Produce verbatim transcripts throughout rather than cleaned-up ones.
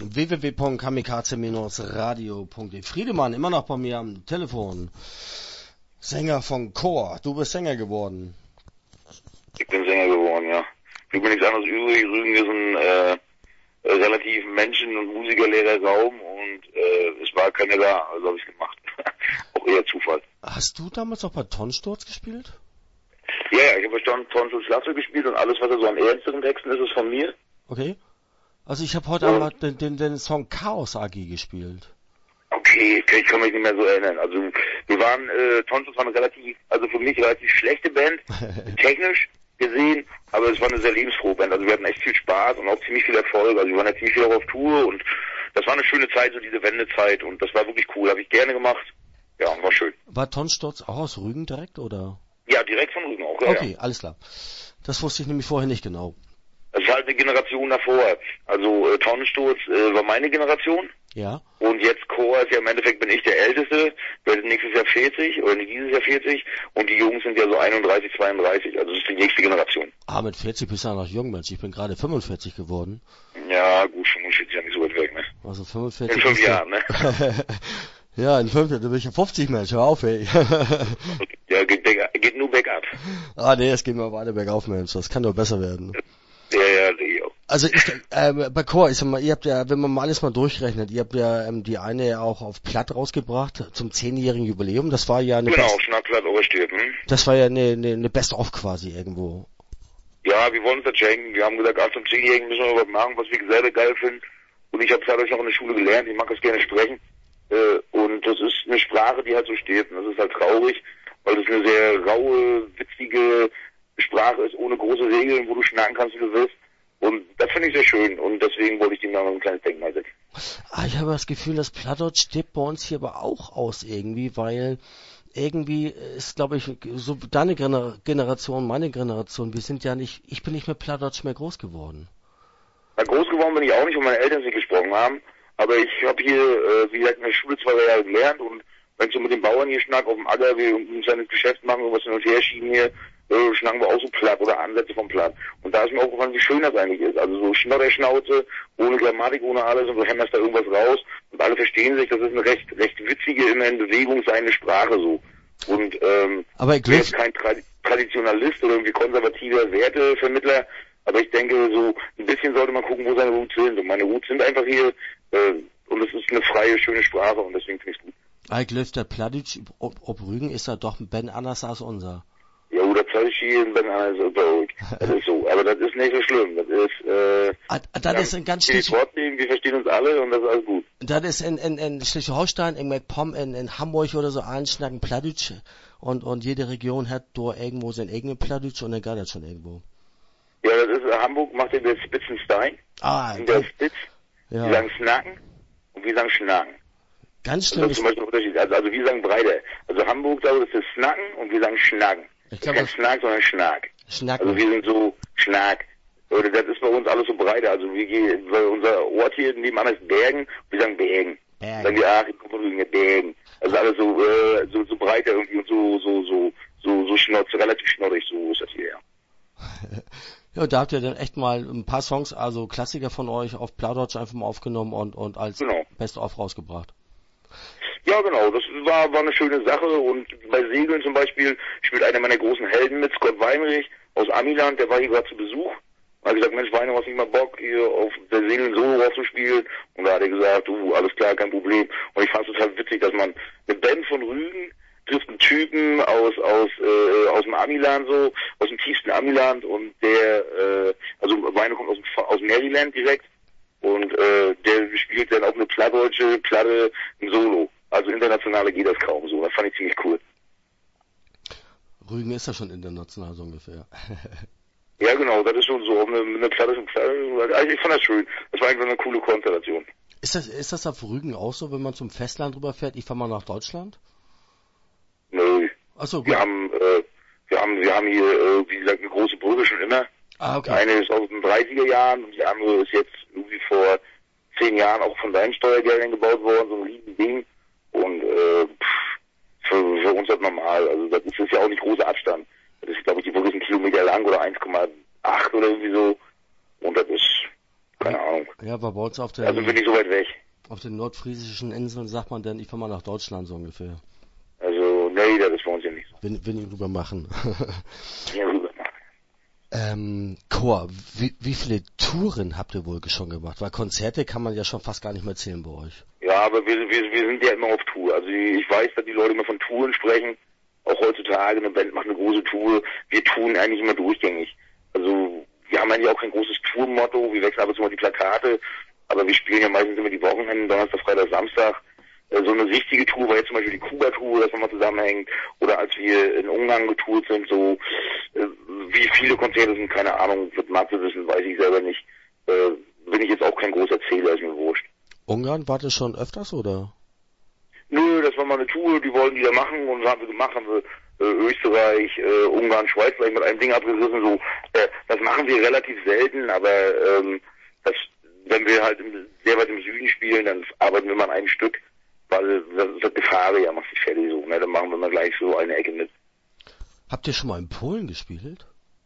w w w punkt kamikaze radio punkt de. Friedemann, immer noch bei mir am Telefon. Sänger von Chor. Du bist Sänger geworden. Ich bin Sänger geworden, ja. Ich bin nichts anderes übrig. Rügen ist ein äh, relativ menschen- und musikerleerer Raum und äh, es war keiner da, also habe ich gemacht. Auch eher Zufall. Hast du damals auch bei Tonsturz gespielt? Ja, ja, ich habe bei Tonsturz Schlagzeug gespielt und alles, was da so an ernsteren Texten ist, ist von mir. Okay. Also ich habe heute einmal den, den, den Song Chaos A G gespielt. Okay, ich kann mich nicht mehr so erinnern. Also wir waren, äh, Tonsturz war eine relativ, also für mich relativ schlechte Band, technisch gesehen, aber es war eine sehr lebensfrohe Band. Also wir hatten echt viel Spaß und auch ziemlich viel Erfolg. Also wir waren ja ziemlich viel auf Tour und das war eine schöne Zeit, so diese Wendezeit und das war wirklich cool. Habe ich gerne gemacht. Ja, war schön. War Tonsturz auch aus Rügen direkt, oder? Ja, direkt von Rügen auch, ja. Okay, alles klar. Das wusste ich nämlich vorher nicht genau. Das ist halt eine Generation davor. Also äh, Tonsturz äh, war meine Generation. Ja. Und jetzt Chor ist ja im Endeffekt bin ich der Älteste, werde nächstes Jahr vierzig oder dieses Jahr vierzig und die Jungs sind ja so einunddreißig, zweiunddreißig, also das ist die nächste Generation. Ah, mit vierzig bist du ja noch jung, Mensch. Ich bin gerade fünfundvierzig geworden. Ja, gut, fünfundvierzig ist ja nicht so weit weg, ne? Also fünfundvierzig. In fünf Jahren, ne? Ja, in fünf Jahren, da bin ich ja fünfzig, Mensch, hör auf, ey. Ja, geht, geht nur bergab. Ah, nee, es geht mal weiter bergauf, Mensch. Das kann doch besser werden. Ja, ja, ich auch. Also ich, äh, bei Chor, ich sag mal, ihr habt ja, wenn man mal alles mal durchrechnet, ihr habt ja ähm, die eine ja auch auf Platt rausgebracht zum zehnjährigen Jubiläum. Das war ja eine Genau, Best- Schnackplatt oversteht, hm? Das war ja eine, eine, eine Best-of quasi irgendwo. Ja, wir wollen uns das schenken. Wir haben gesagt, ach, zum zehnjährigen müssen wir was machen, was wir selber geil finden. Und ich habe dadurch noch in der Schule gelernt, ich mag das gerne sprechen. Äh, und das ist eine Sprache, die halt so steht. Und das ist halt traurig, weil das eine sehr raue, witzige Sprache ist, ohne große Regeln, wo du schnacken kannst, wie du willst. Und das finde ich sehr schön und deswegen wollte ich dem noch ein kleines Denkmal setzen. Ah, ich habe das Gefühl, das Plattdeutsch stirbt bei uns hier aber auch aus irgendwie, weil irgendwie ist, glaube ich, so deine Gener- Generation, meine Generation, wir sind ja nicht, ich bin nicht mit Plattdeutsch mehr groß geworden. Na, groß geworden bin ich auch nicht, weil meine Eltern nicht gesprochen haben, aber ich habe hier, äh, wie gesagt, in der Schule zwei Jahre gelernt und wenn ich so mit den Bauern hier schnack auf dem Acker, wir uns ein Geschäft machen, irgendwas hin und her schieben hier, äh, schnacken wir auch so platt oder Ansätze vom Platt. Und da ist mir auch gefallen, wie schön das eigentlich ist. Also so Schnodderschnauze, ohne Grammatik, ohne alles und du hämmerst da irgendwas raus und alle verstehen sich. Das ist eine recht recht witzige, immer in Bewegung seiende Sprache so. Und ähm, aber ich bin jetzt kein Tra- Traditionalist oder irgendwie konservativer Wertevermittler, aber ich denke, so ein bisschen sollte man gucken, wo seine Roots sind. Und meine Roots sind einfach hier äh, und es ist eine freie, schöne Sprache und deswegen finde ich es gut. Ich der Plattdeutsch, ob, ob Rügen ist da doch Ben anders als unser. Ja, oder Pfalzschi und Ben anders als bei euch. Das ist so, aber das ist nicht so schlimm. Das ist, äh, ah, das ist ein ganz Stück. Wir verstehen uns alle und das ist alles gut. Das ist in, in, in Schleswig-Holstein, in MacPom, in, in Hamburg oder so einschnacken Plattdeutsch und, und jede Region hat da irgendwo sein eigenes Plattdeutsch und dann geht das schon irgendwo. Ja, das ist, Hamburg macht ja der Spitzenstein. Ah, in der Spitz. Ja. Wir sagen Snacken und wir sagen Schnacken. Ganz schlimm. Das ist zum Beispiel ein Unterschied. Also, also wir sagen breiter. Also Hamburg, glaube ich, das ist Snacken und wir sagen Schnacken. Ich glaube, Kein Snack, sondern Schnack. Schnacken. Also wir sind so Schnack. Oder das ist bei uns alles so breiter. Also wir gehen, weil unser Ort hier nebenan ist Bergen, wir sagen Bergen. Bergen. Sagen wir, ach, ich komme von Rügen, Bergen. Also alles so, äh, so, so breiter irgendwie und so, so, so, so, so schnotz, relativ schnoddrig, so ist das hier, ja. Ja, da habt ihr dann echt mal ein paar Songs, also Klassiker von euch auf Plattdeutsch einfach mal aufgenommen und, und als Genau. Best-of rausgebracht. Ja, genau, das war, war eine schöne Sache und bei Segeln zum Beispiel spielt einer meiner großen Helden mit, Scott Weinrich aus Amiland, der war hier gerade zu Besuch. Er hat gesagt, Mensch, Weiner, hast nicht mal Bock, hier auf der Segeln Solo rauszuspielen? Und da hat er gesagt, uh, alles klar, kein Problem. Und ich fand es total witzig, dass man eine Band von Rügen trifft einen Typen aus, aus, äh, aus dem Amiland so, aus dem tiefsten Amiland und der, äh, also Weiner kommt aus, dem, aus Maryland direkt und, äh, der spielt dann auch eine plattdeutsche Platte im Solo. Also internationale geht das kaum so. Das fand ich ziemlich cool. Rügen ist ja schon international so ungefähr. Ja, genau, das ist schon so. Eine, eine Platte schon Platte. Also ich fand das schön. Das war einfach eine coole Konstellation. Ist das, ist das auf Rügen auch so, wenn man zum Festland rüberfährt? Ich fahr mal nach Deutschland? Nö. Ach so, gut. Wir haben, äh, wir haben, wir haben hier, äh, wie gesagt, eine große Brücke schon immer. Ah, okay. Eine ist aus den dreißiger Jahren und die andere ist jetzt irgendwie vor zehn Jahren auch von deinen Steuergeldern gebaut worden, so ein riesen Ding. Und äh, pff, für, für uns das normal. Also das ist, ist ja auch nicht großer Abstand. Das ist, glaube ich, die Brücke ist ein Kilometer lang oder eins Komma acht oder irgendwie so. Und das ist Keine ja, Ahnung. Ja, aber bei uns auf den, da sind wir nicht so weit weg. Auf den nordfriesischen Inseln sagt man dann, ich fahr mal nach Deutschland so ungefähr. Also, nee, das ist bei uns ja nicht so. Wenn, wenn ich rüber machen. Ja, rüber machen. ähm, Chor, wie, wie viele Touren habt ihr wohl schon gemacht? Weil Konzerte kann man ja schon fast gar nicht mehr zählen bei euch. Ja, aber wir, wir, wir sind ja immer auf Tour. Also ich weiß, dass die Leute immer von Touren sprechen. Auch heutzutage, eine Band macht eine große Tour. Wir touren eigentlich immer durchgängig. Also wir haben eigentlich auch kein großes Tourmotto. Wir wechseln ab und zu mal die Plakate. Aber wir spielen ja meistens immer die Wochenenden, Donnerstag, Freitag, Samstag. So eine richtige Tour war jetzt zum Beispiel die Kuba-Tour, das nochmal zusammenhängt. Oder als wir in Ungarn getourt sind, so wie viele Konzerte sind, keine Ahnung, wird Mathe wissen, weiß ich selber nicht. Äh, bin ich jetzt auch kein großer Erzähler, ist mir wurscht. Ungarn war das schon öfters, oder? Nö, das war mal eine Tour, die wollten die da machen und das haben wir gemacht, haben wir äh, Österreich, äh, Ungarn, Schweiz vielleicht mit einem Ding abgerissen, so. Äh, das machen wir relativ selten, aber ähm, das, wenn wir halt im, sehr weit im Süden spielen, dann arbeiten wir mal an einem Stück, weil das ist halt Gefahr, ja, macht sich fertig so, ne, dann machen wir mal gleich so eine Ecke mit. Habt ihr schon mal in Polen gespielt?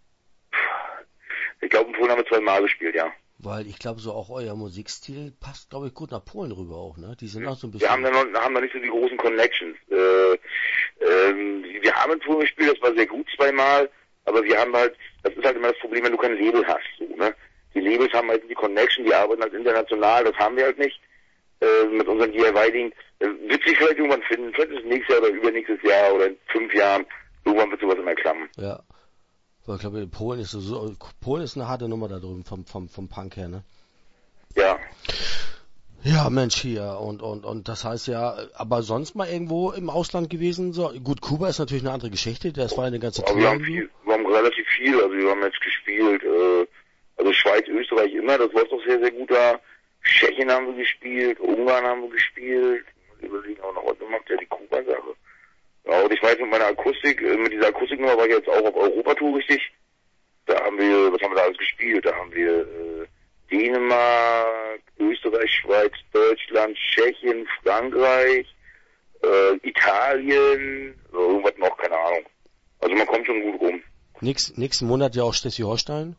Ich glaube, in Polen haben wir zweimal gespielt, ja. Weil ich glaube, so auch euer Musikstil passt, glaube ich, gut nach Polen rüber auch, ne? Die sind hm. auch so ein bisschen... Wir haben da noch, haben da nicht so die großen Connections. Äh, ähm, wir haben in Polen gespielt, das war sehr gut zweimal, aber wir haben halt, das ist halt immer das Problem, wenn du kein Label hast, so, ne? Die Labels haben halt die Connection, die arbeiten halt international, das haben wir halt nicht, äh, mit unserem D I Y-Ding. Äh, wird sich vielleicht irgendwann finden, vielleicht ist es nächstes Jahr oder übernächstes Jahr oder in fünf Jahren, irgendwann wird sowas immer klappen. Ja. Weil ich glaube, Polen ist so, Polen ist eine harte Nummer da drüben vom, vom, vom Punk her, ne? Ja. Ja, Mensch, hier, und, und, und das heißt ja, aber sonst mal irgendwo im Ausland gewesen, so, gut, Kuba ist natürlich eine andere Geschichte, das war ja eine ganze Tour. Wir haben viel, wir haben relativ viel, also wir haben jetzt gespielt, äh, also Schweiz, Österreich immer, das läuft doch sehr, sehr gut da. Tschechien haben wir gespielt, Ungarn haben wir gespielt, überlegen auch noch, heute macht ja die Kuba-Sache. Ja, und ich weiß, mit meiner Akustik, mit dieser Akustiknummer war ich jetzt auch auf Europatour richtig. Da haben wir, was haben wir da alles gespielt? Da haben wir äh, Dänemark, Österreich, Schweiz, Deutschland, Tschechien, Frankreich, äh, Italien, so irgendwas noch, keine Ahnung. Also man kommt schon gut rum. Nächst, nächsten Monat ja auch Schleswig-Holstein?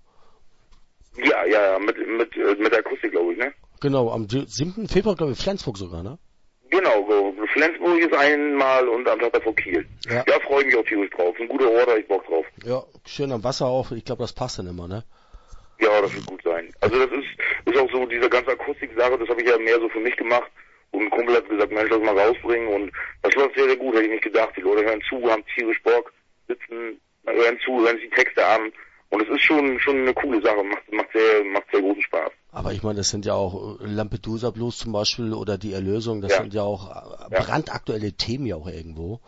Ja, ja, ja, mit, mit, mit der Akustik, glaube ich, ne? Genau, am siebten Februar, glaube ich, Flensburg sogar, ne? Genau, so. Flensburg ist einmal und am Tag davor Kiel. Ja, ja, freue ich mich auch tierisch drauf. Ein guter Ort, da hab ich Bock drauf. Ja, schön am Wasser auch. Ich glaube, das passt dann immer, ne? Ja, das wird gut sein. Also das ist, ist auch so, diese ganze Akustik-Sache, das habe ich ja mehr so für mich gemacht. Und ein Kumpel hat gesagt, Mensch, lass mal rausbringen. Und das läuft sehr, sehr gut, hätte ich nicht gedacht. Die Leute hören zu, haben tierisch Bock, sitzen, hören zu, hören sich die Texte an. Und es ist schon schon eine coole Sache, macht, macht, sehr, macht sehr großen Spaß. Aber ich meine, das sind ja auch Lampedusa Blues zum Beispiel oder die Erlösung, das ja. sind ja auch ja. brandaktuelle Themen ja auch irgendwo.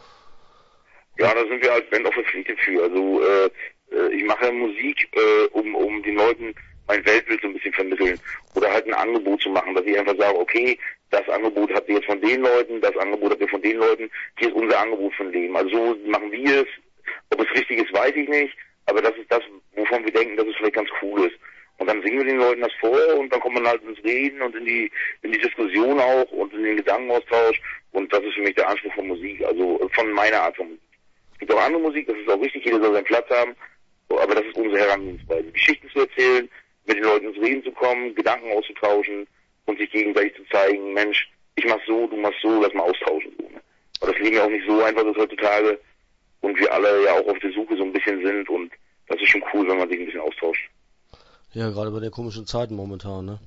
Ja, da sind wir als Band auch verpflichtet für. Also äh, ich mache Musik, äh, um um den Leuten mein Weltbild so ein bisschen vermitteln oder halt ein Angebot zu machen, dass ich einfach sage, okay, das Angebot habt ihr jetzt von den Leuten, das Angebot habt ihr von den Leuten, hier ist unser Angebot von Leben. Also so machen wir es. Ob es richtig ist, weiß ich nicht. Aber das ist das, wovon wir denken, dass es vielleicht ganz cool ist. Und dann singen wir den Leuten das vor und dann kommt man halt ins Reden und in die in die Diskussion auch und in den Gedankenaustausch. Und das ist für mich der Anspruch von Musik, also von meiner Art von Musik. Es gibt auch andere Musik, das ist auch wichtig, jeder soll seinen Platz haben. Aber das ist unsere Herangehensweise. Geschichten zu erzählen, mit den Leuten ins Reden zu kommen, Gedanken auszutauschen und sich gegenseitig zu zeigen, Mensch, ich mach so, du machst so, lass mal austauschen. So, ne? Aber das Leben ja auch nicht so einfach ist heutzutage. Und wir alle ja auch auf der Suche so ein bisschen sind und das ist schon cool, wenn man sich ein bisschen austauscht. Ja, gerade bei den komischen Zeiten momentan, ne?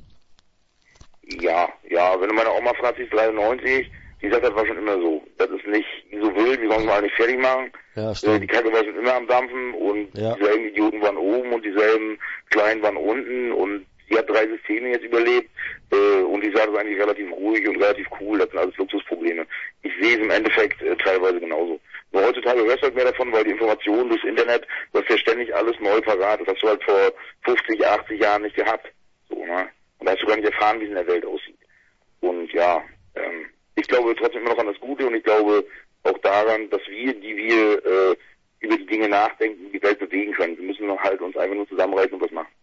Ja, ja, wenn du meine Oma fragst, sie ist dreiundneunzig, die sagt, das war schon immer so. Das ist nicht so wild, wir sollen es mal nicht fertig machen. Ja, stimmt. Die Kacke war schon immer am Dampfen und ja. dieselben Idioten waren oben und dieselben Kleinen waren unten und sie hat drei Systeme jetzt überlebt äh, und die sagt, das ist eigentlich relativ ruhig und relativ cool, das sind alles Luxusprobleme. Ich sehe es im Endeffekt äh, teilweise genauso. Nur heutzutage hörst du halt mehr davon, weil die Informationen durchs Internet, du hast ja ständig alles neu parat. Das hast du halt vor fünfzig, achtzig Jahren nicht gehabt. So, ne? Und da hast du gar nicht erfahren, wie es in der Welt aussieht. Und ja, ähm, ich glaube trotzdem immer noch an das Gute und ich glaube auch daran, dass wir, die wir äh, über die Dinge nachdenken, die Welt bewegen können. Wir müssen halt uns einfach nur zusammenreißen und was machen.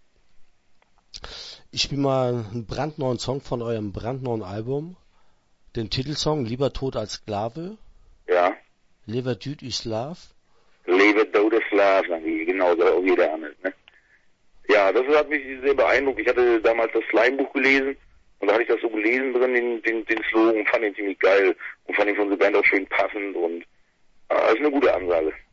Ich spiele mal einen brandneuen Song von eurem brandneuen Album. Den Titelsong Lieber Tod als Sklave. Ja. Lieber Dude is Love. Lieber Tod is Love, genau, so auch jeder andere, ne? Ja, das hat mich sehr beeindruckt. Ich hatte damals das Slime-Buch gelesen und da hatte ich das so gelesen drin, den, den, den Slogan, und fand ihn ziemlich geil und fand ihn von der Band auch schön passend und äh, ist eine gute Ansage.